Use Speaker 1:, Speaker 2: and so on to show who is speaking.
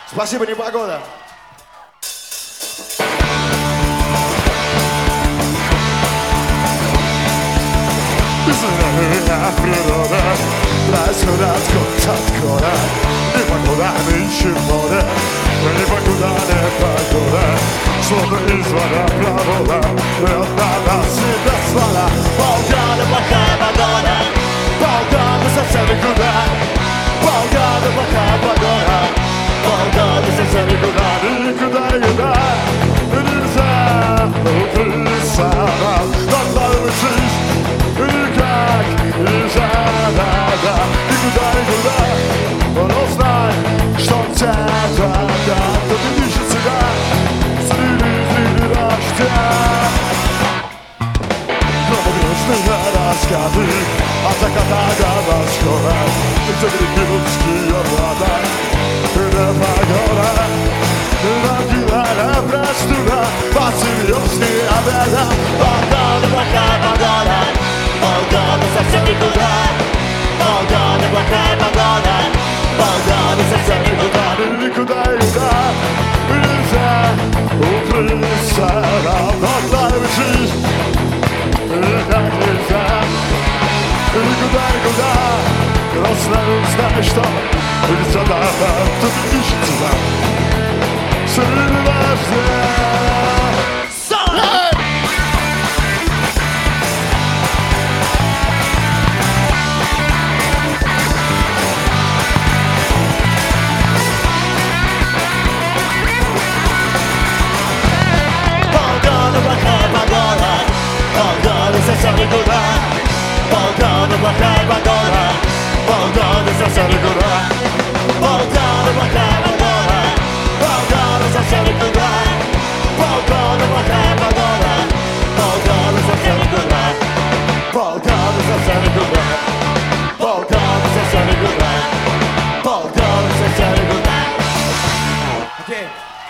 Speaker 1: Спасибо, Непогода. Безумная природа происходит год от года. Непогода нынче море, непогода непогода. Словно из водопровода льет на нас и без вода. Полгода плохая погода, полгода совсем никуда. Полгода плохая погода, полгода совсем никуда. Никуда, никуда, нельзя укрыться нам. Откладывать жизнь никак нельзя, да. Никуда, никуда, но знай, что где-то там кто-то ищет себя среди дождя. Громогрозные раскаты от заката до восхода, где гребенские вода, непогода, нагибая простуда, под серьезные обеда. Полгода плохая погода, полгода совсем никуда. Полгода плохая погода, полгода совсем никуда. Никуда, никуда нельзя укрыться нам. Откладывать жизнь никак нельзя. Никуда, никуда, просто знай, что где-то там кто-то